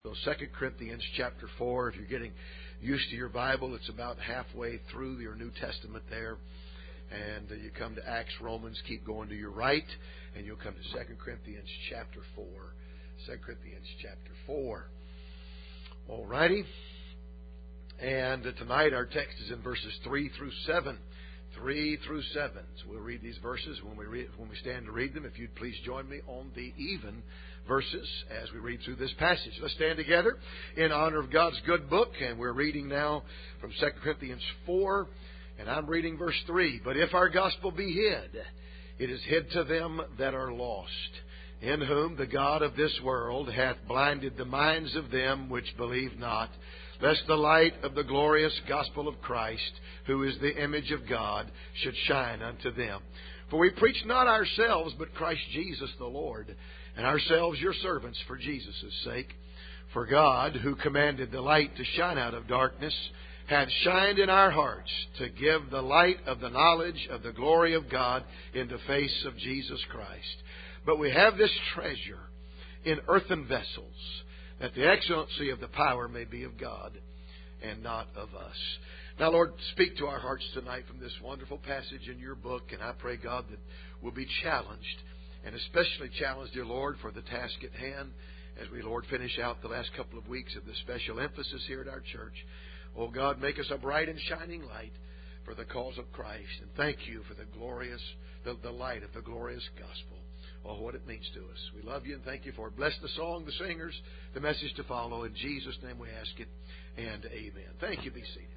So 2 Corinthians chapter 4, if you're getting used to your Bible, it's about halfway through your New Testament there. And you come to Acts, Romans, keep going to your right, and you'll come to 2 Corinthians chapter 4. 2 Corinthians chapter 4. Alrighty. And tonight our text is in verses 3 through 7. 3 through 7. So we'll read these verses when we stand to read them. If you'd please join me on the even verses as we read through this passage. Let's stand together in honor of God's good book. And we're reading now from 2 Corinthians 4. And I'm reading verse 3. But if our gospel be hid, it is hid to them that are lost, in whom the God of this world hath blinded the minds of them which believe not, lest the light of the glorious gospel of Christ, who is the image of God, should shine unto them. For we preach not ourselves, but Christ Jesus the Lord, and ourselves your servants for Jesus' sake. For God, who commanded the light to shine out of darkness, hath shined in our hearts to give the light of the knowledge of the glory of God in the face of Jesus Christ. But we have this treasure in earthen vessels, that the excellency of the power may be of God and not of us. Now, Lord, speak to our hearts tonight from this wonderful passage in your book, and I pray, God, that we'll be challenged, and especially challenged, dear Lord, for the task at hand as we, Lord, finish out the last couple of weeks of this special emphasis here at our church. Oh, God, make us a bright and shining light for the cause of Christ, and thank you for the light of the glorious gospel. Oh, what it means to us. We love you and thank you for it. Bless the song, the singers, the message to follow. In Jesus' name we ask it, and amen. Thank you. Be seated.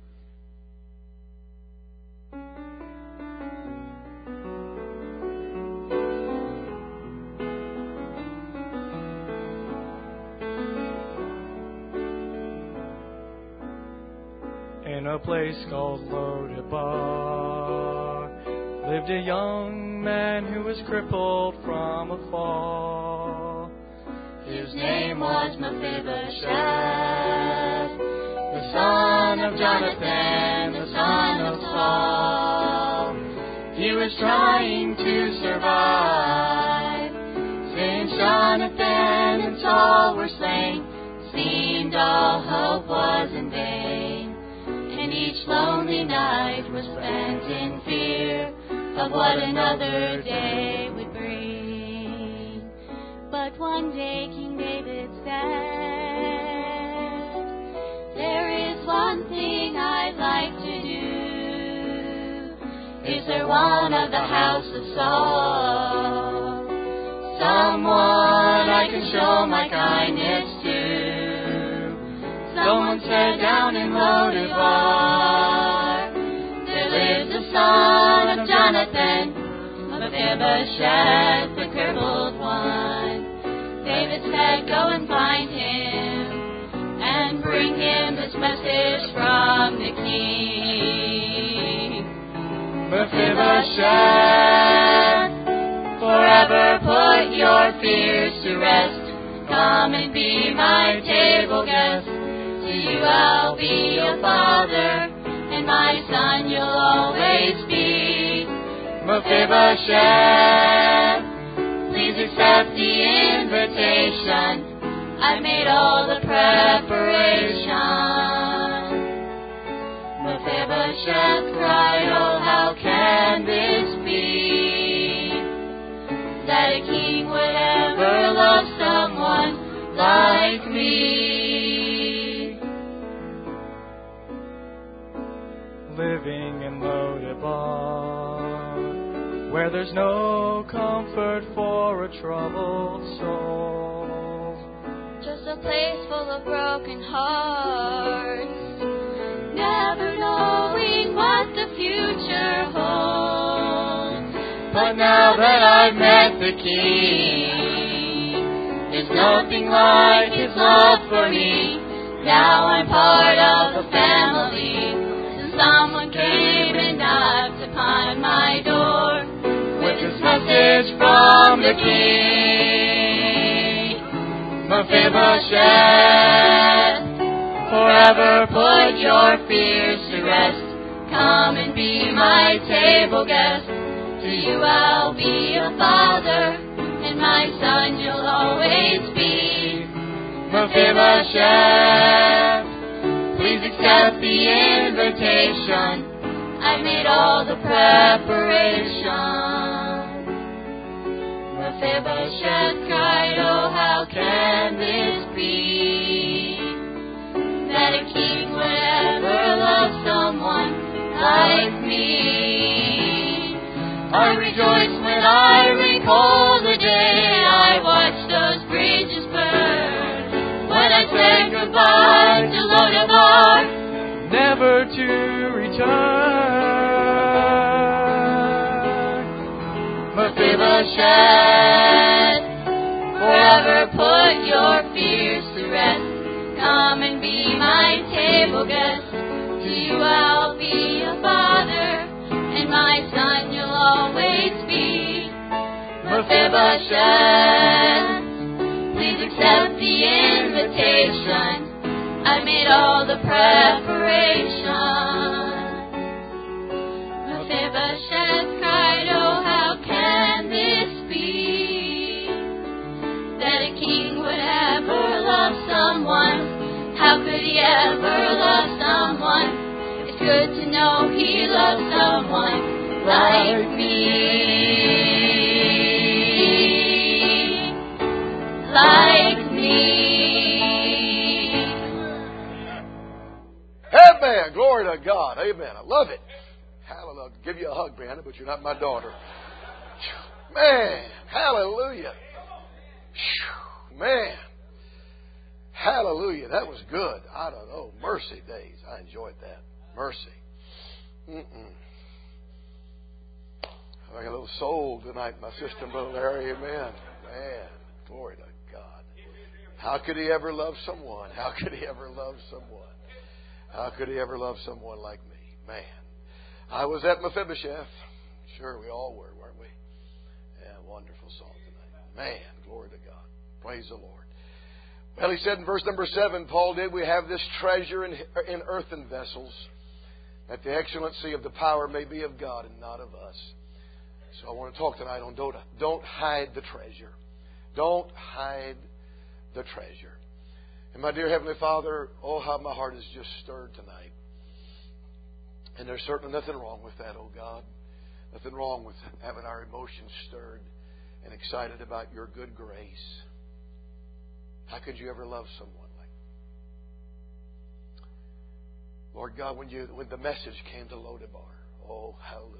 In a place called Lodebar lived a young man who was crippled from a fall. His name was Mephibosheth, the son of Jonathan, the son of Saul. He was trying to survive, since Jonathan and Saul were slain. Seemed all hope was in vain, and each lonely night was spent in fear of what another day would bring. But one day King David said, there is one thing I'd like to do. Is there one of the house of Saul, someone I can show my kindness to? Someone said, down in Lodebar there lives a son of Jonathan, Mephibosheth, the crippled one. David said, go and find him, and bring him this message from the king. Mephibosheth, forever put your fears to rest. Come and be my table guest. To you I'll be your father, and my son you'll always be. Mephibosheth, please accept the invitation. I've made all the preparation. Mephibosheth cried, oh, how can this be, that a king would ever love someone like me? Living in Lodebar, where there's no comfort for a troubled soul. Just a place full of broken hearts, never knowing what the future holds. But now that I've met the King, there's nothing like His love for me. Now I'm part of the family. Someone came and knocked upon my door with this message from the King. Mephibosheth, forever put your fears to rest. Come and be my table guest. To you I'll be your father, and my son you'll always be. Mephibosheth, Mephibosheth, please accept the invitation. I made all the preparation. Mephibosheth cried, oh, how can this be? That a king would ever love someone like me. I rejoice when I recall the day I watched those bridges burn. When I said goodbye to Lodabar, never to return. Mephibosheth, forever put your fears to rest. Come and be my table guest. To you I'll be a father, and my son you'll always be. Mephibosheth, please accept the invitation. I made all the preparation. Mephibosheth cried, oh, how can this be? That a king would ever love someone. How could he ever love someone? It's good to know he loves someone like me. Like me. Amen. Glory to God. Amen. I love it. Hallelujah. I'll give you a hug, Brianna, but you're not my daughter. Man. Hallelujah. Man. Hallelujah. That was good. I don't know. Mercy days. I enjoyed that. Mercy. I got a little soul tonight in my system, Brother Larry. Amen. Man. Glory to God. How could he ever love someone? How could he ever love someone? How could he ever love someone like me? Man. I was at Mephibosheth. Sure, we all were, weren't we? Yeah, wonderful song tonight. Man, glory to God. Praise the Lord. Well, he said in verse number 7, Paul did, we have this treasure in earthen vessels, that the excellency of the power may be of God and not of us. So I want to talk tonight on don't hide the treasure. Don't hide the treasure. And my dear Heavenly Father, oh, how my heart is just stirred tonight. And there's certainly nothing wrong with that, oh God. Nothing wrong with having our emotions stirred and excited about your good grace. How could you ever love someone like that? Lord God, when the message came to Lodabar, oh, hallelujah.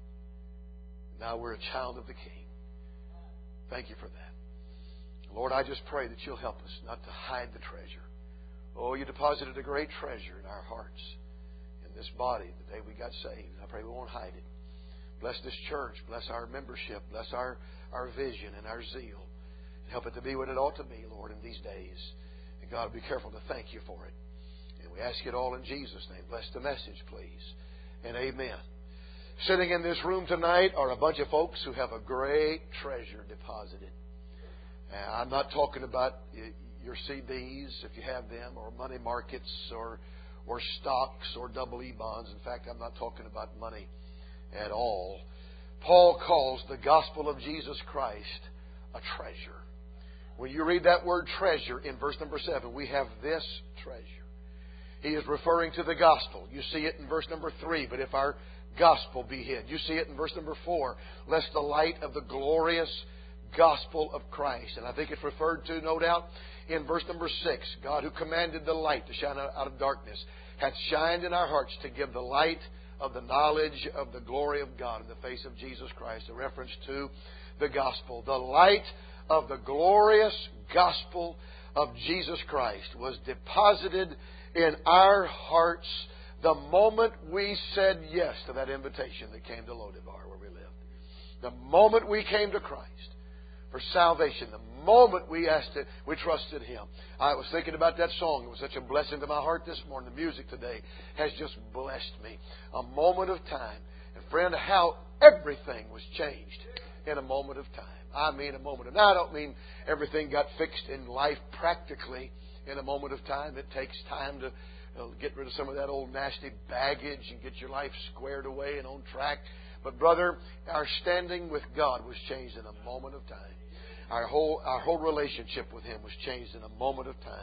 Now we're a child of the King. Thank you for that. Lord, I just pray that you'll help us not to hide the treasure. Oh, you deposited a great treasure in our hearts, in this body, the day we got saved. I pray we won't hide it. Bless this church. Bless our membership. Bless our vision and our zeal. Help it to be what it ought to be, Lord, in these days. And God, be careful to thank you for it. And we ask it all in Jesus' name. Bless the message, please. And amen. Sitting in this room tonight are a bunch of folks who have a great treasure deposited. I'm not talking about your CDs, if you have them, or money markets, or stocks, or double E bonds. In fact, I'm not talking about money at all. Paul calls the gospel of Jesus Christ a treasure. When you read that word treasure in verse number 7, we have this treasure. He is referring to the gospel. You see it in verse number 3, but if our gospel be hid. You see it in verse number 4, lest the light of the glorious gospel of Christ. And I think it's referred to, no doubt, in verse number 6. God, who commanded the light to shine out of darkness, hath shined in our hearts to give the light of the knowledge of the glory of God in the face of Jesus Christ. A reference to the gospel. The light of the glorious gospel of Jesus Christ was deposited in our hearts the moment we said yes to that invitation that came to Lodabar where we lived. The moment we came to Christ for salvation, the moment we asked it, we trusted Him. I was thinking about that song. It was such a blessing to my heart this morning. The music today has just blessed me. A moment of time. And friend, how everything was changed in a moment of time. I mean a moment of time. Now, I don't mean everything got fixed in life practically in a moment of time. It takes time to get rid of some of that old nasty baggage and get your life squared away and on track. But brother, our standing with God was changed in a moment of time. Our whole relationship with Him was changed in a moment of time.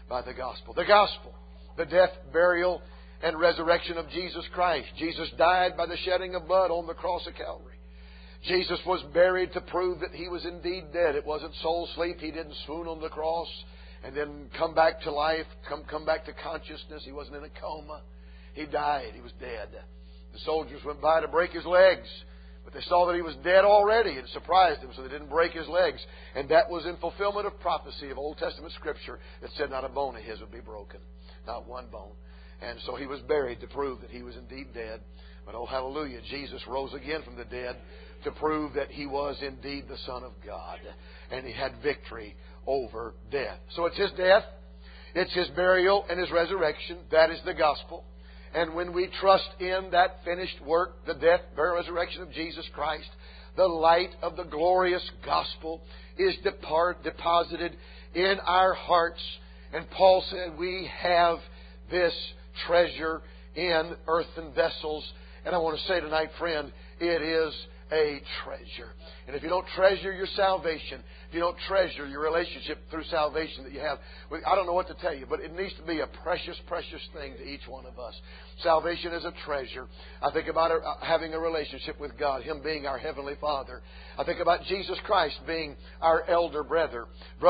by the gospel. The gospel, the death, burial, and resurrection of Jesus Christ. Jesus died by the shedding of blood on the cross of Calvary. Jesus was buried to prove that He was indeed dead. It wasn't soul sleep. He didn't swoon on the cross and then come back to life, come back to consciousness. He wasn't in a coma. He died. He was dead. The soldiers went by to break His legs, but they saw that He was dead already. It surprised them, so they didn't break His legs. And that was in fulfillment of prophecy of Old Testament Scripture that said not a bone of His would be broken. Not one bone. And so He was buried to prove that He was indeed dead. But oh, hallelujah, Jesus rose again from the dead to prove that He was indeed the Son of God. And He had victory over death. So it's His death, it's His burial, and His resurrection. That is the gospel. And when we trust in that finished work, the death, burial, resurrection of Jesus Christ, the light of the glorious gospel is deposited in our hearts. And Paul said we have this treasure in earthen vessels. And I want to say tonight, friend, it is a treasure. And if you don't treasure your salvation, if you don't treasure your relationship through salvation that you have, I don't know what to tell you, but it needs to be a precious, precious thing to each one of us. Salvation is a treasure. I think about having a relationship with God, Him being our Heavenly Father. I think about Jesus Christ being our elder brother.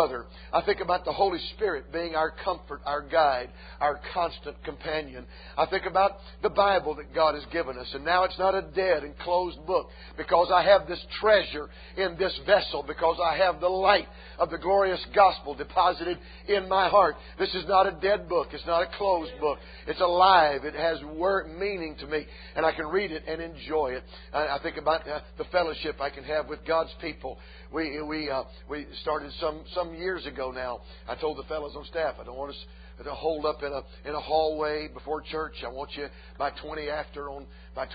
I think about the Holy Spirit being our comfort, our guide, our constant companion. I think about the Bible that God has given us. And now it's not a dead and closed book because I have this treasure in this vessel, because I have the light of the glorious gospel deposited in my heart. This is not a dead book. It's not a closed book. It's alive. It has meaning to me, and I can read it and enjoy it. I think about the fellowship I can have with God's people. We started some years ago now. I told the fellows on staff, I don't want us to hold up in a hallway before church. I want you by 20 after on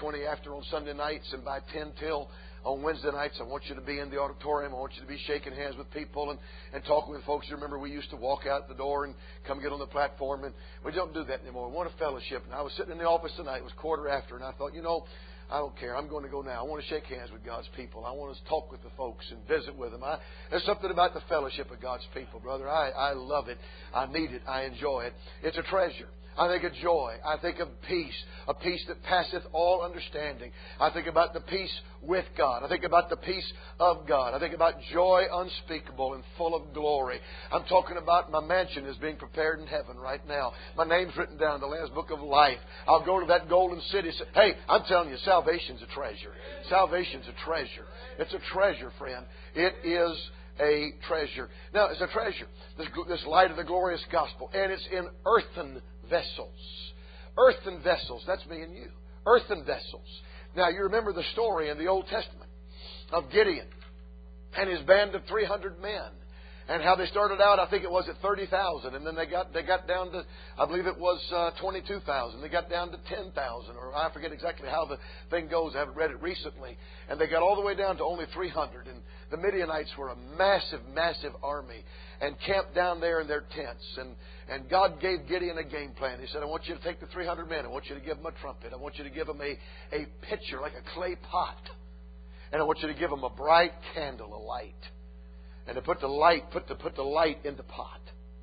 Sunday nights, and by 10 till on Wednesday nights, I want you to be in the auditorium. I want you to be shaking hands with people and talking with folks. You remember we used to walk out the door and come get on the platform, and we don't do that anymore. We want a fellowship. And I was sitting in the office tonight. It was 1:15, and I thought, I don't care. I'm going to go now. I want to shake hands with God's people. I want to talk with the folks and visit with them. There's something about the fellowship of God's people, brother. I love it. I need it. I enjoy it. It's a treasure. I think of joy. I think of peace, a peace that passeth all understanding. I think about the peace with God. I think about the peace of God. I think about joy unspeakable and full of glory. I'm talking about my mansion is being prepared in heaven right now. My name's written down in the Lamb's Book of Life. I'll go to that golden city. Hey, I'm telling you, salvation's a treasure. Salvation's a treasure. It's a treasure, friend. It is a treasure. Now, it's a treasure. This light of the glorious gospel. And it's in earthen vessels. Earthen vessels. That's me and you. Earthen vessels. Now, you remember the story in the Old Testament of Gideon and his band of 300 men. And how they started out, I think it was at 30,000. And then they got down to, I believe it was 22,000. They got down to 10,000. Or I forget exactly how the thing goes. I haven't read it recently. And they got all the way down to only 300. And the Midianites were a massive, massive army and camped down there in their tents. And God gave Gideon a game plan. He said, I want you to take the 300 men. I want you to give them a trumpet. I want you to give them a pitcher, like a clay pot. And I want you to give them a bright candle, a light. And to put the light, put the light in the pot,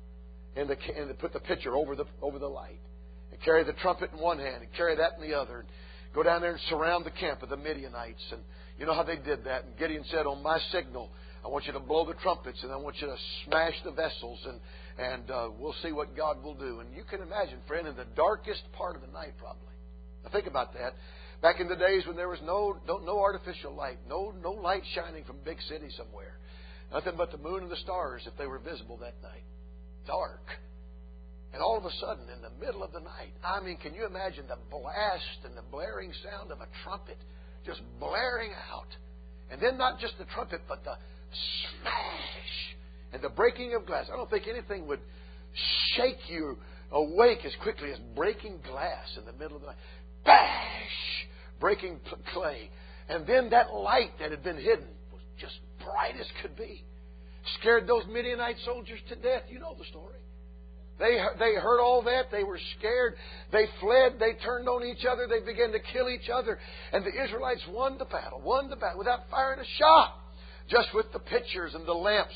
and to put the pitcher over the light, and carry the trumpet in one hand, and carry that in the other, and go down there and surround the camp of the Midianites. And you know how they did that. And Gideon said, on my signal, I want you to blow the trumpets, and I want you to smash the vessels, and we'll see what God will do. And you can imagine, friend, in the darkest part of the night, probably. Now think about that. Back in the days when there was no artificial light, no light shining from a big city somewhere. Nothing but the moon and the stars if they were visible that night. Dark. And all of a sudden, in the middle of the night, I mean, can you imagine the blast and the blaring sound of a trumpet just blaring out? And then not just the trumpet, but the smash and the breaking of glass. I don't think anything would shake you awake as quickly as breaking glass in the middle of the night. Bash! Breaking clay. And then that light that had been hidden was just bright as could be. Scared those Midianite soldiers to death. You know the story. They heard all that. They were scared. They fled. They turned on each other. They began to kill each other. And the Israelites won the battle without firing a shot. Just with the pitchers and the lamps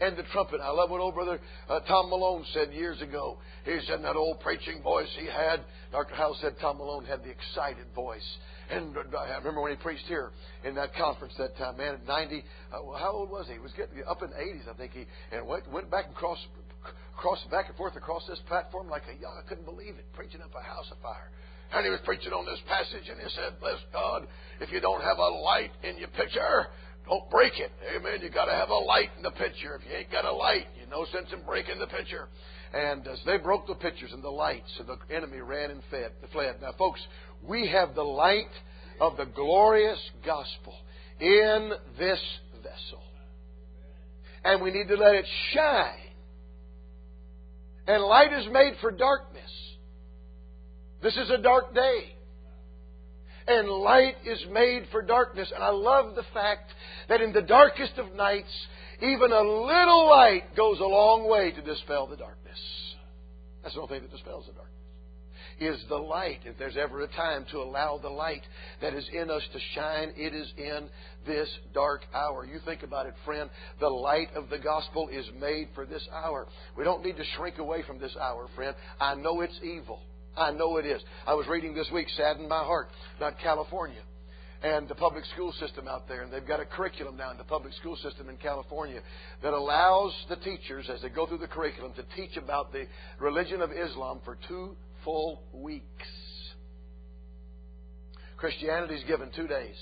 and the trumpet. I love what old brother Tom Malone said years ago. He said in that old preaching voice he had, Dr. Howell said Tom Malone had the excited voice. And I remember when he preached here in that conference that time, man, at 90, how old was he? He was getting up in the 80s, I think. And went back and crossed back and forth across this platform like a young, I couldn't believe it, preaching up a house of fire. And he was preaching on this passage, and he said, bless God, if you don't have a light in your picture, don't break it. Amen. You got to have a light in the picture. If you ain't got a light, you no sense in breaking the picture. And so they broke the pictures and the lights, and the enemy ran and fled. Now, folks, we have the light of the glorious gospel in this vessel. And we need to let it shine. And light is made for darkness. This is a dark day. And light is made for darkness. And I love the fact that in the darkest of nights, even a little light goes a long way to dispel the darkness. That's the only thing that dispels the darkness. Is the light. If there's ever a time to allow the light that is in us to shine, it is in this dark hour. You think about it, friend. The light of the gospel is made for this hour. We don't need to shrink away from this hour, friend. I know it's evil. I know it is. I was reading this week, saddened my heart, about California and the public school system out there. And they've got a curriculum now in the public school system in California that allows the teachers, as they go through the curriculum, to teach about the religion of Islam for 2 full weeks. Christianity is given 2 days.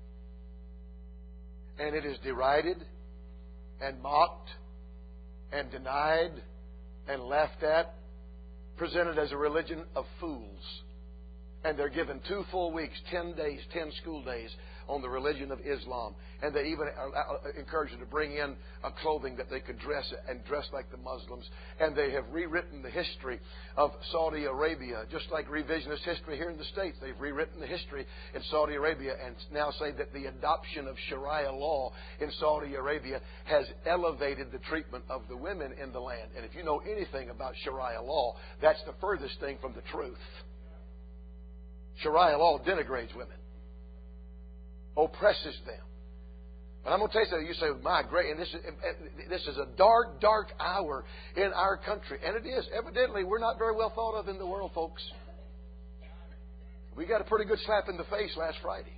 And it is derided and mocked and denied and laughed at, presented as a religion of fools. And they're given 2 full weeks, 10 days, 10 school days on the religion of Islam. And they even encourage them to bring in a clothing that they could dress like the Muslims. And they have rewritten the history of Saudi Arabia, just like revisionist history here in the States. They've rewritten the history in Saudi Arabia and now say that the adoption of Sharia law in Saudi Arabia has elevated the treatment of the women in the land. And if you know anything about Sharia law, that's the furthest thing from the truth. Sharia law denigrates women, oppresses them. But I'm going to tell you something. You say, my great, and this is a dark, dark hour in our country. And it is. Evidently, we're not very well thought of in the world, folks. We got a pretty good slap in the face last Friday.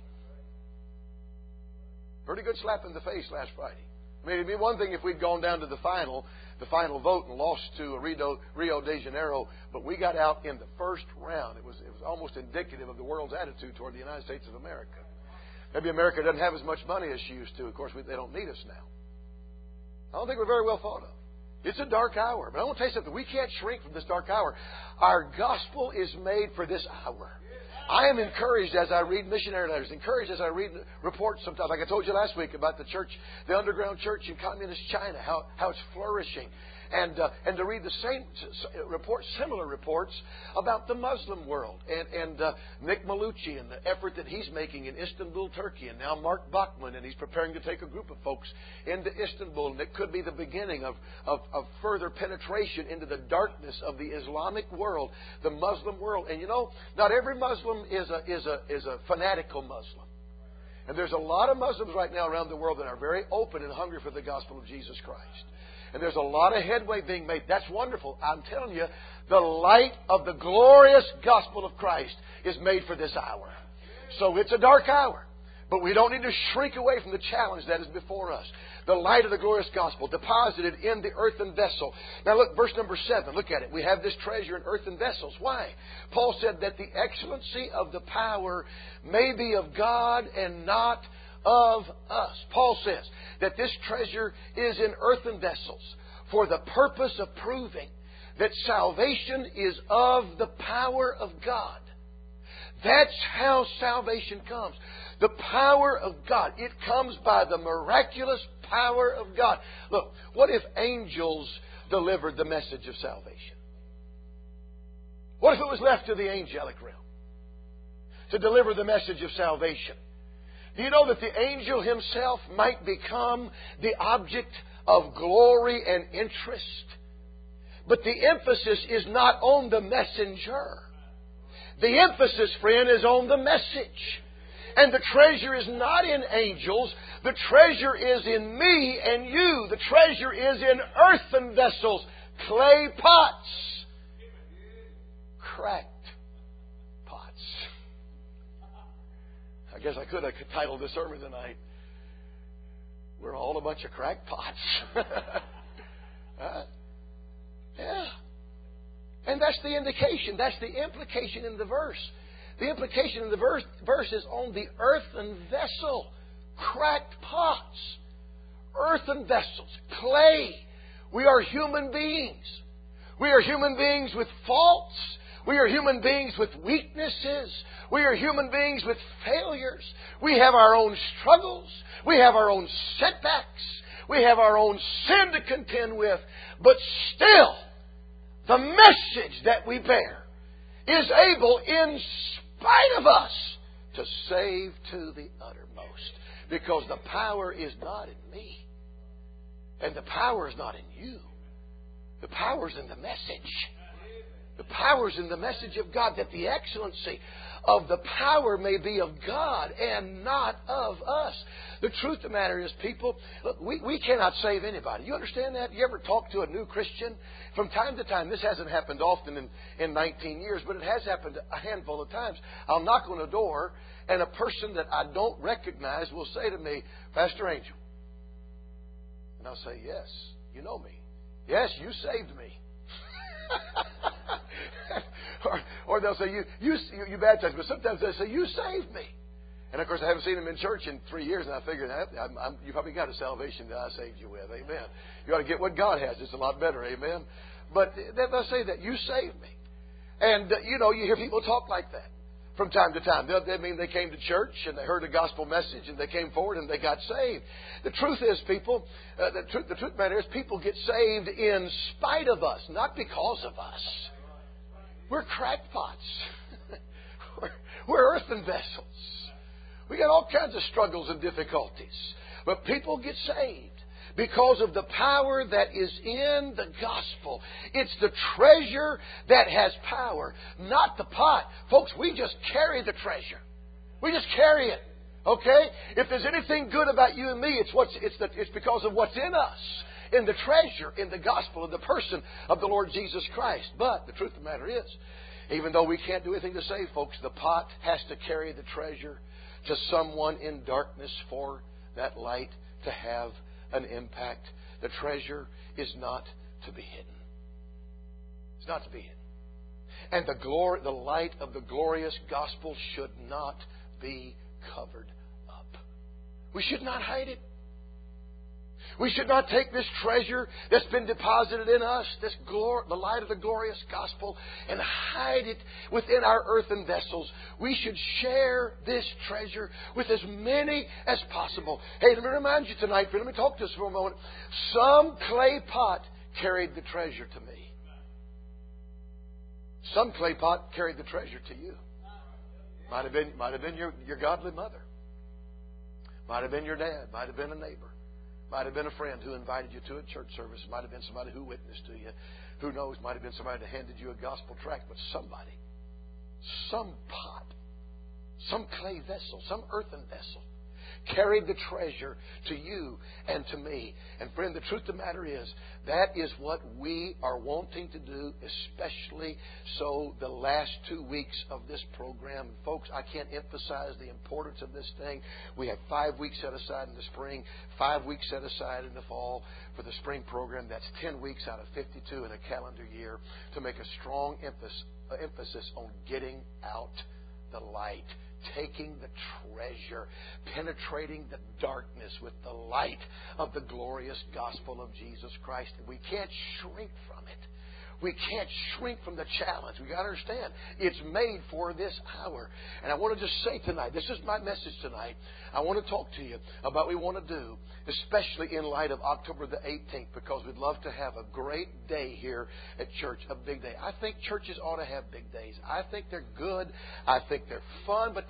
Pretty good slap in the face last Friday. I mean, it'd be one thing if we'd gone down to the final vote and lost to Rio de Janeiro, but we got out in the first round. It was almost indicative of the world's attitude toward the United States of America. Maybe America doesn't have as much money as she used to. Of course, they don't need us now. I don't think we're very well thought of. It's a dark hour. But I want to tell you something. We can't shrink from this dark hour. Our gospel is made for this hour. I am encouraged as I read missionary letters, encouraged as I read reports sometimes, like I told you last week about the church, the underground church in communist China, how it's flourishing. And to read the same reports, similar reports about the Muslim world and Nick Malucci and the effort that he's making in Istanbul, Turkey, and now Mark Bachman, and he's preparing to take a group of folks into Istanbul, and it could be the beginning of further penetration into the darkness of the Islamic world, the Muslim world. And you know, not every Muslim is a fanatical Muslim. And there's a lot of Muslims right now around the world that are very open and hungry for the gospel of Jesus Christ. And there's a lot of headway being made. That's wonderful. I'm telling you, the light of the glorious gospel of Christ is made for this hour. So it's a dark hour. But we don't need to shrink away from the challenge that is before us. The light of the glorious gospel deposited in the earthen vessel. Now look, verse number 7. Look at it. We have this treasure in earthen vessels. Why? Paul said that the excellency of the power may be of God and not of us. Paul says that this treasure is in earthen vessels for the purpose of proving that salvation is of the power of God. That's how salvation comes. The power of God. It comes by the miraculous power of God. Look, what if angels delivered the message of salvation? What if it was left to the angelic realm to deliver the message of salvation? Do you know that the angel himself might become the object of glory and interest? But the emphasis is not on the messenger. The emphasis, friend, is on the message. And the treasure is not in angels. The treasure is in me and you. The treasure is in earthen vessels, clay pots, cracked pots. I guess I could have titled this sermon tonight, "We're all a bunch of cracked pots." Yeah. And that's the indication. That's the implication in the verse. The implication in the verse is on the earthen vessel. Cracked pots. Earthen vessels. Clay. We are human beings. We are human beings with faults. We are human beings with weaknesses. We are human beings with failures. We have our own struggles. We have our own setbacks. We have our own sin to contend with. But still, the message that we bear is able, in spite of us, to save to the uttermost. Because the power is not in me. And the power is not in you. The power is in the message. The power is in the message of God, that the excellency of the power may be of God and not of us. The truth of the matter is, people, look, we cannot save anybody. You understand that? You ever talk to a new Christian? From time to time, this hasn't happened often in 19 years, but it has happened a handful of times. I'll knock on a door, and a person that I don't recognize will say to me, "Pastor Angel." And I'll say, "Yes, you know me. Yes, you saved me." or they'll say, you baptized me. But sometimes they'll say, "You saved me." And of course, I haven't seen them in church in 3 years, and I figured you probably got a salvation that I saved you with. Amen. You ought to get what God has. It's a lot better. Amen. But they'll say that, "You saved me." And, you hear people talk like that from time to time. They mean they came to church and they heard the gospel message and they came forward and they got saved. The truth is, people, the truth of the matter is, people get saved in spite of us, not because of us. We're cracked pots. We're earthen vessels. We got all kinds of struggles and difficulties. But people get saved because of the power that is in the gospel. It's the treasure that has power, not the pot. Folks, we just carry the treasure. We just carry it. Okay? If there's anything good about you and me, it's because of what's in us, in the treasure, in the gospel, in the person of the Lord Jesus Christ. But the truth of the matter is, even though we can't do anything to save folks, the pot has to carry the treasure to someone in darkness for that light to have an impact. The treasure is not to be hidden. It's not to be hidden. And the light of the glorious gospel should not be covered up. We should not hide it. We should not take this treasure that's been deposited in us, the light of the glorious gospel, and hide it within our earthen vessels. We should share this treasure with as many as possible. Hey, let me remind you tonight, let me talk to us for a moment. Some clay pot carried the treasure to me. Some clay pot carried the treasure to you. Might have been your godly mother. Might have been your dad. Might have been a neighbor. Might have been a friend who invited you to a church service. Might have been somebody who witnessed to you. Who knows? Might have been somebody that handed you a gospel tract. But somebody, some pot, some clay vessel, some earthen vessel, carried the treasure to you and to me. And friend, the truth of the matter is, that is what we are wanting to do, especially so the last 2 weeks of this program. And folks, I can't emphasize the importance of this thing. We have 5 weeks set aside in the spring, 5 weeks set aside in the fall for the spring program. That's 10 weeks out of 52 in a calendar year to make a strong emphasis on getting out the light, taking the treasure, penetrating the darkness with the light of the glorious gospel of Jesus Christ. We can't shrink from it. We can't shrink from the challenge. We've got to understand, it's made for this hour. And I want to just say tonight, this is my message tonight. I want to talk to you about what we want to do, especially in light of October the 18th, because we'd love to have a great day here at church, a big day. I think churches ought to have big days. I think they're good. I think they're fun, but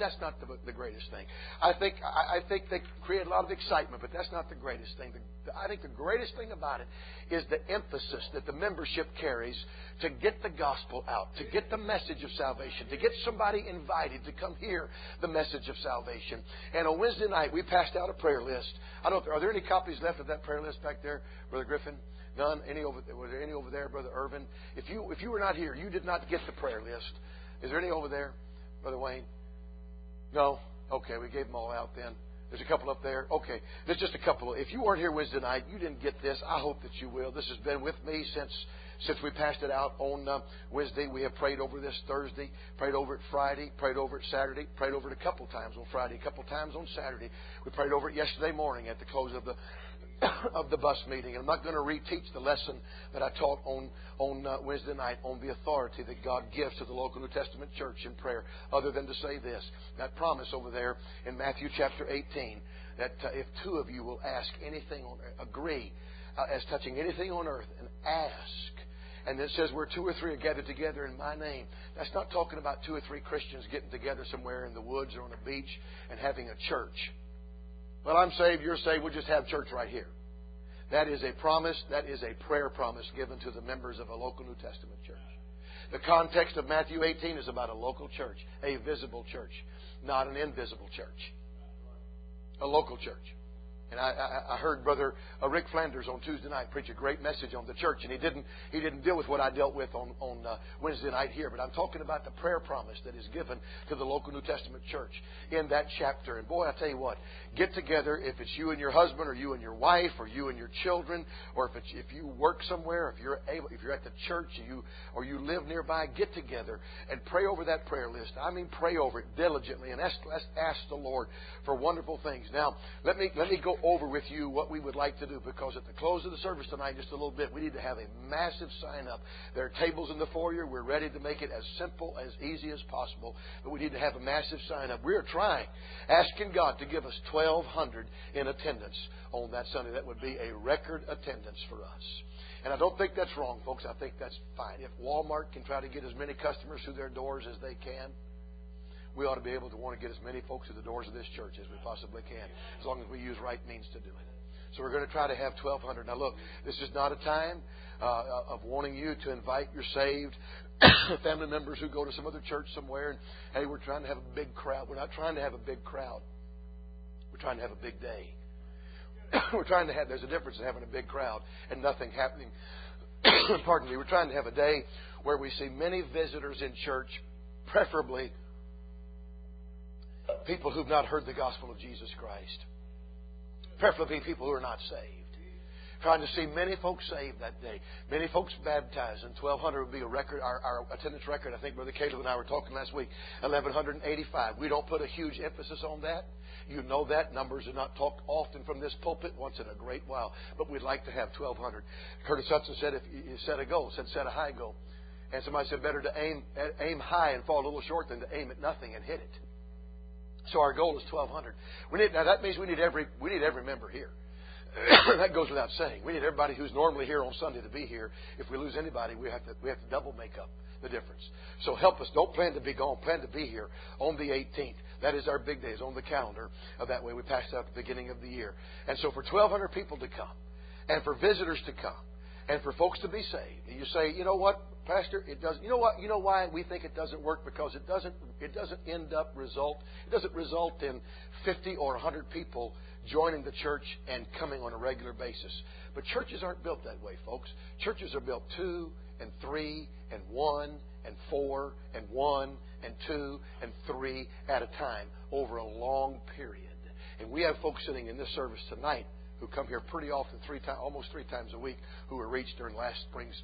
that's not the greatest thing. I think they create a lot of excitement, but that's not the greatest thing. I think the greatest thing about it is the emphasis that the membership carries to get the gospel out, to get the message of salvation, to get somebody invited to come hear the message of salvation. And on Wednesday night, we passed out a prayer list. I don't know, are there any copies left of that prayer list back there, Brother Griffin? None? Was there any over there, Brother Irvin? If you were not here, you did not get the prayer list. Is there any over there, Brother Wayne? No? Okay, we gave them all out then. There's a couple up there. Okay, there's just a couple. If you weren't here Wednesday night, you didn't get this. I hope that you will. This has been with me since we passed it out on Wednesday. We have prayed over this Thursday, prayed over it Friday, prayed over it Saturday, prayed over it a couple times on Friday, a couple times on Saturday. We prayed over it yesterday morning at the close of the bus meeting. And I'm not going to reteach the lesson that I taught on Wednesday night on the authority that God gives to the local New Testament church in prayer, other than to say this, that promise over there in Matthew chapter 18, that if two of you will ask anything, agree as touching anything on earth and ask. And it says where 2 or 3 are gathered together in my name. That's not talking about 2 or 3 Christians getting together somewhere in the woods or on a beach and having a church. Well, I'm saved, you're saved, we'll just have church right here. That is a promise, that is a prayer promise given to the members of a local New Testament church. The context of Matthew 18 is about a local church, a visible church, not an invisible church. A local church. And I heard Brother Rick Flanders on Tuesday night preach a great message on the church, and he didn't deal with what I dealt with on Wednesday night here. But I'm talking about the prayer promise that is given to the local New Testament church in that chapter. And boy, I tell you what, get together if it's you and your husband, or you and your wife, or you and your children, or if you work somewhere, if you're at the church, or you live nearby, get together and pray over that prayer list. I mean, pray over it diligently, and ask the Lord for wonderful things. Now, let me go over with you what we would like to do, because at the close of the service tonight, just a little bit, we need to have a massive sign up. There are tables in the foyer. We're ready to make it as simple, as easy as possible, but we need to have a massive sign up. We're trying, asking God to give us 1,200 in attendance on that Sunday. That would be a record attendance for us. And I don't think that's wrong, folks. I think that's fine. If Walmart can try to get as many customers through their doors as they can, we ought to be able to want to get as many folks through the doors of this church as we possibly can, as long as we use right means to do it. So we're going to try to have 1,200. Now look, this is not a time of wanting you to invite your saved family members who go to some other church somewhere and, hey, we're trying to have a big crowd. We're not trying to have a big crowd. We're trying to have a big day. There's a difference in having a big crowd and nothing happening. Pardon me. We're trying to have a day where we see many visitors in church, preferably people who've not heard the gospel of Jesus Christ. Preferably people who are not saved. Trying to see many folks saved that day. Many folks baptized. And 1,200 would be a record, our attendance record. I think Brother Caleb and I were talking last week. 1,185. We don't put a huge emphasis on that. You know that. Numbers are not talked often from this pulpit, once in a great while. But we'd like to have 1,200. Curtis Hudson said, if you set a goal, set a high goal. And somebody said, better to aim high and fall a little short than to aim at nothing and hit it. So our goal is 1,200. Now that means we need every member here. That goes without saying. We need everybody who's normally here on Sunday to be here. If we lose anybody, we have to double make up the difference. So help us. Don't plan to be gone. Plan to be here on the 18th. That is our big day. It's on the calendar. That way we pass out at the beginning of the year. And so for 1,200 people to come, and for visitors to come, and for folks to be saved, and you say, you know what, Pastor, it doesn't. You know what? You know why we think it doesn't work? Because it doesn't result in 50 or 100 people joining the church and coming on a regular basis. But churches aren't built that way, folks. Churches are built 2 and 3 and 1 and 4 and 1 and 2 and 3 at a time over a long period. And we have folks sitting in this service tonight who come here pretty often, almost 3 times a week, who were reached during last spring's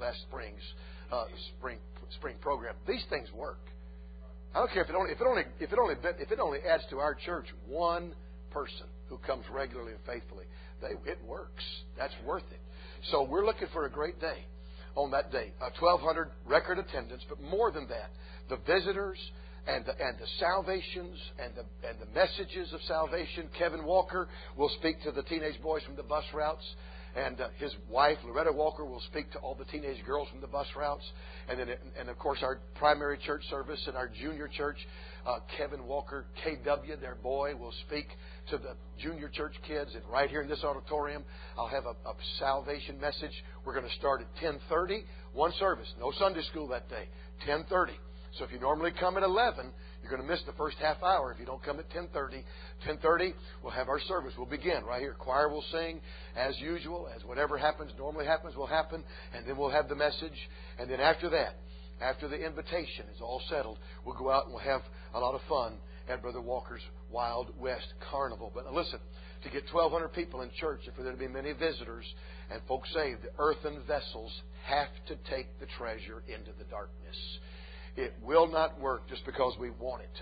spring program. These things work. I don't care if it only adds to our church one person who comes regularly and faithfully. It works. That's worth it. So we're looking for a great day on that day. 1,200 record attendance, but more than that, the visitors and the salvations and the messages of salvation. Kevin Walker will speak to the teenage boys from the bus routes. And his wife, Loretta Walker, will speak to all the teenage girls from the bus routes. And then, of course, our primary church service and our junior church, Kevin Walker, KW, their boy, will speak to the junior church kids. And right here in this auditorium, I'll have a salvation message. We're going to start at 10:30, one service. No Sunday school that day, 10:30. So if you normally come at 11, you're going to miss the first half hour if you don't come at 10:30. 10:30, we'll have our service. We'll begin right here. Choir will sing as usual, as whatever normally happens will happen, and then we'll have the message. And then after that, after the invitation is all settled, we'll go out and we'll have a lot of fun at Brother Walker's Wild West Carnival. But listen, to get 1,200 people in church and for there to be many visitors and folks saved, the earthen vessels have to take the treasure into the darkness. It will not work just because we want it to.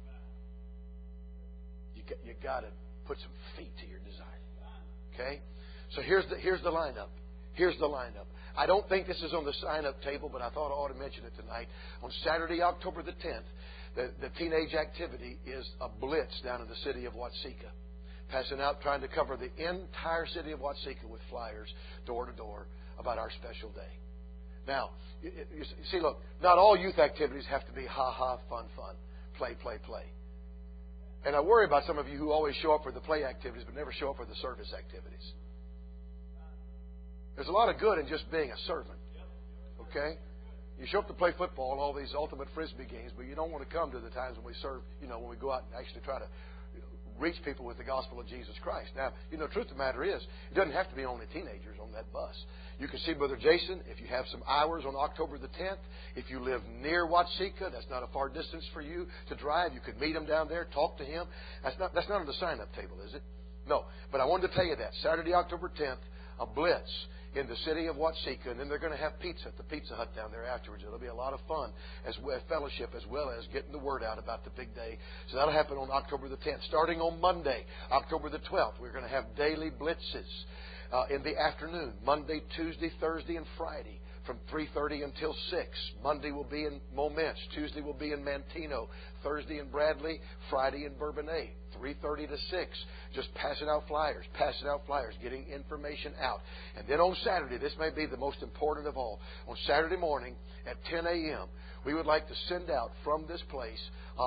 You got to put some feet to your desire. Okay? So here's the lineup. Here's the lineup. I don't think this is on the sign-up table, but I thought I ought to mention it tonight. On Saturday, October the 10th, the teenage activity is a blitz down in the city of Watseka. Passing out, trying to cover the entire city of Watseka with flyers, door to door, about our special day. Now, you see, look, not all youth activities have to be ha-ha, fun, play. And I worry about some of you who always show up for the play activities but never show up for the service activities. There's a lot of good in just being a servant. Okay? You show up to play football and all these ultimate frisbee games, but you don't want to come to the times when we serve, when we go out and actually try to reach people with the gospel of Jesus Christ. Now, the truth of the matter is, it doesn't have to be only teenagers on that bus. You can see Brother Jason if you have some hours on October the 10th. If you live near Watseka, that's not a far distance for you to drive. You could meet him down there, talk to him. That's not on the sign-up table, is it? No. But I wanted to tell you that. Saturday, October 10th, a blitz in the city of Watseka, and then they're going to have pizza at the Pizza Hut down there afterwards. It'll be a lot of fun as well, fellowship, as well as getting the word out about the big day. So that'll happen on October the 10th. Starting on Monday, October the 12th, we're going to have daily blitzes in the afternoon, Monday, Tuesday, Thursday, and Friday, from 3:30 until 6. Monday will be in Moments. Tuesday will be in Mantino. Thursday in Bradley. Friday in Bourbonnais. 3:30 to 6. Just passing out flyers, getting information out. And then on Saturday, this may be the most important of all. On Saturday morning at 10 a.m., we would like to send out from this place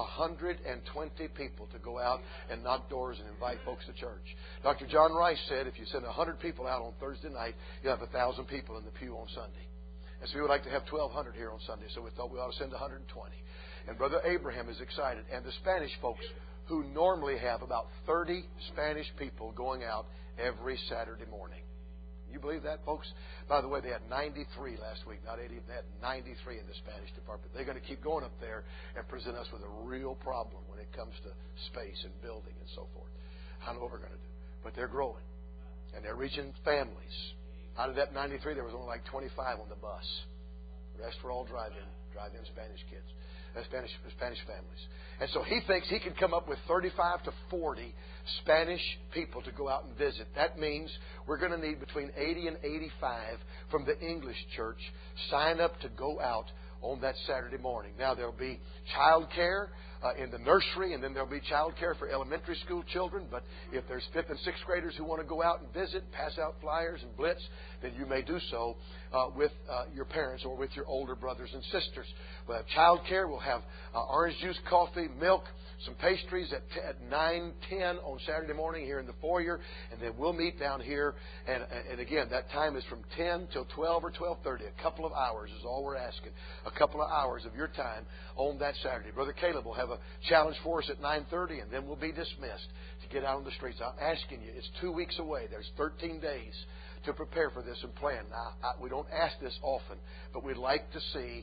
120 people to go out and knock doors and invite folks to church. Dr. John Rice said if you send 100 people out on Thursday night, you'll have 1,000 people in the pew on Sunday. And so we would like to have 1,200 here on Sunday, so we thought we ought to send 120. And Brother Abraham is excited. And the Spanish folks, who normally have about 30 Spanish people going out every Saturday morning. You believe that, folks? By the way, they had 93 last week, not 80. They had 93 in the Spanish department. They're going to keep going up there and present us with a real problem when it comes to space and building and so forth. I don't know what we're going to do. But they're growing. And they're reaching families. Out of that 93, there was only like 25 on the bus. The rest were all drive-in Spanish kids. Spanish families. And so he thinks he can come up with 35 to 40 Spanish people to go out and visit. That means we're going to need between 80 and 85 from the English church sign up to go out on that Saturday morning. Now, there'll be child care in the nursery, and then there'll be child care for elementary school children. But if there's 5th and 6th graders who want to go out and visit, pass out flyers and blitz, then you may do so with your parents or with your older brothers and sisters. We'll have child care. We'll have orange juice, coffee, milk, some pastries at 9:10 on Saturday morning here in the foyer, and then we'll meet down here. And again, that time is from 10 till 12 or 12:30. A couple of hours is all we're asking. A couple of hours of your time on that Saturday. Brother Caleb will have a challenge for us at 9:30, and then we'll be dismissed to get out on the streets. I'm asking you, it's 2 weeks away. There's 13 days to prepare for this and plan. Now, we don't ask this often, but we'd like to see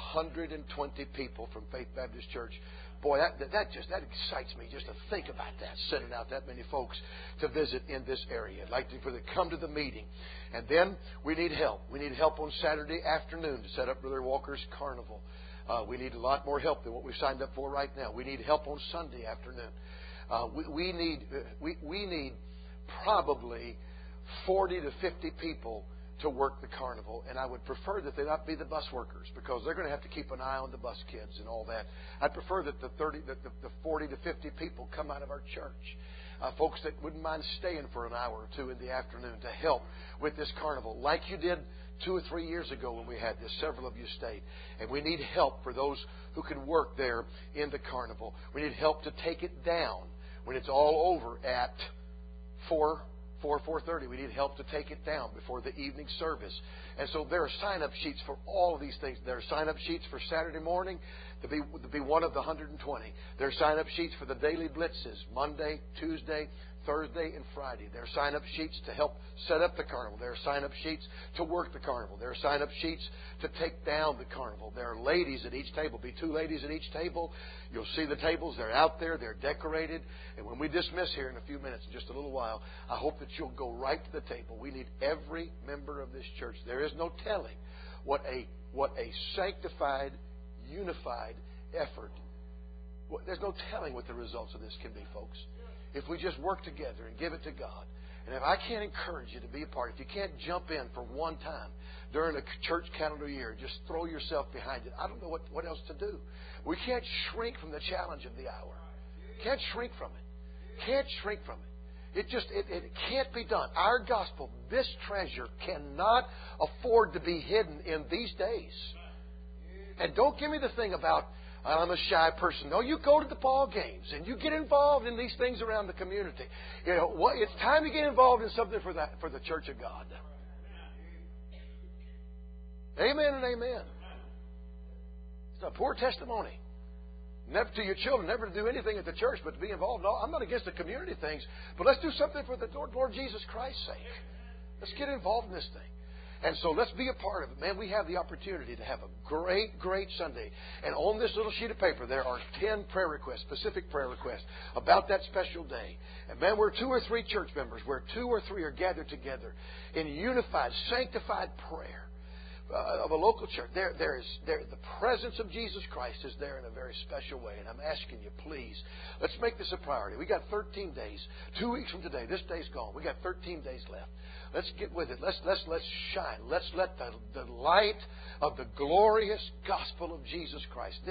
120 people from Faith Baptist Church. Boy, that excites me just to think about that, sending out that many folks to visit in this area. I'd like for them to come to the meeting. And then we need help. We need help on Saturday afternoon to set up Brother Walker's Carnival. We need a lot more help than what we've signed up for right now. We need help on Sunday afternoon. We need probably 40 to 50 people to work the carnival, and I would prefer that they not be the bus workers, because they're going to have to keep an eye on the bus kids and all that. I'd prefer that the 40 to 50 people come out of our church. folks that wouldn't mind staying for an hour or two in the afternoon to help with this carnival, like you did 2 or 3 years ago when we had this. Several of you stayed. And we need help for those who can work there in the carnival. We need help to take it down when it's all over at 4:30. We need help to take it down before the evening service. And so there are sign-up sheets for all of these things. There are sign-up sheets for Saturday morning to be one of the 120. There are sign-up sheets for the daily blitzes, Monday, Tuesday, Thursday, and Friday. There are sign-up sheets to help set up the carnival. There are sign-up sheets to work the carnival. There are sign-up sheets to take down the carnival. There are ladies at each table. Be 2 ladies at each table. You'll see the tables. They're out there. They're decorated. And when we dismiss here in a few minutes, in just a little while, I hope that you'll go right to the table. We need every member of this church. There is no telling what a sanctified, unified effort. There's no telling what the results of this can be, folks. If we just work together and give it to God. And if I can't encourage you to be a part, if you can't jump in for one time during a church calendar year, just throw yourself behind it. I don't know what else to do. We can't shrink from the challenge of the hour. Can't shrink from it. Can't shrink from it. It can't be done. Our gospel, this treasure, cannot afford to be hidden in these days. And don't give me the thing about, I'm a shy person. No, you go to the ball games and you get involved in these things around the community. You know, it's time to get involved in something for the Church of God. Amen and amen. It's a poor testimony. Never to your children, never to do anything at the church, but to be involved. No, I'm not against the community things, but let's do something for the Lord Jesus Christ's sake. Let's get involved in this thing. And so let's be a part of it. Man, we have the opportunity to have a great, great Sunday. And on this little sheet of paper, there are 10 prayer requests, specific prayer requests, about that special day. And man, we're 2 or 3 church members, where 2 or 3 are gathered together in unified, sanctified prayer of a local church. The presence of Jesus Christ is there in a very special way. And I'm asking you, please, let's make this a priority. We got 13 days. 2 weeks from today, this day's gone. We got 13 days left. Let's get with it. Let's shine. Let's let the light of the glorious gospel of Jesus Christ, this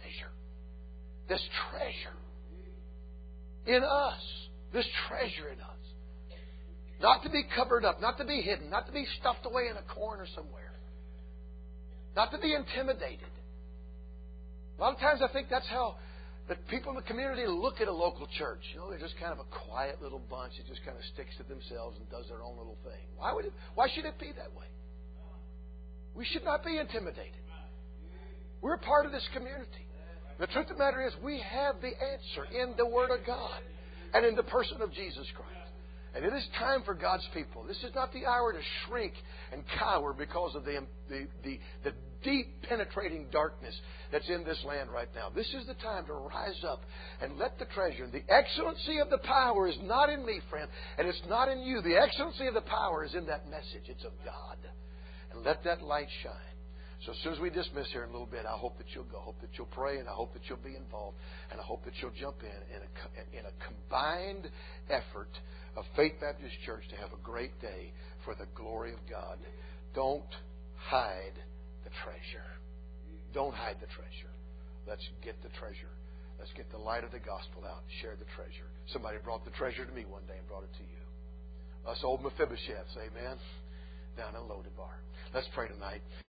treasure in us, this treasure in us, not to be covered up, not to be hidden, not to be stuffed away in a corner somewhere, not to be intimidated. A lot of times I think that's how the people in the community look at a local church. You know, they're just kind of a quiet little bunch that just kind of sticks to themselves and does their own little thing. Why should it be that way? We should not be intimidated. We're a part of this community. The truth of the matter is, we have the answer in the Word of God and in the person of Jesus Christ. And it is time for God's people. This is not the hour to shrink and cower because of the deep penetrating darkness that's in this land right now. This is the time to rise up and let the treasure. The excellency of the power is not in me, friend, and it's not in you. The excellency of the power is in that message. It's of God. And let that light shine. So as soon as we dismiss here in a little bit, I hope that you'll go. I hope that you'll pray, and I hope that you'll be involved, and I hope that you'll jump in a combined effort of Faith Baptist Church to have a great day for the glory of God. Don't hide the treasure. Don't hide the treasure. Let's get the treasure. Let's get the light of the gospel out. Share the treasure. Somebody brought the treasure to me one day and brought it to you. Us old Mephibosheths, amen, down in Lodabar. Let's pray tonight.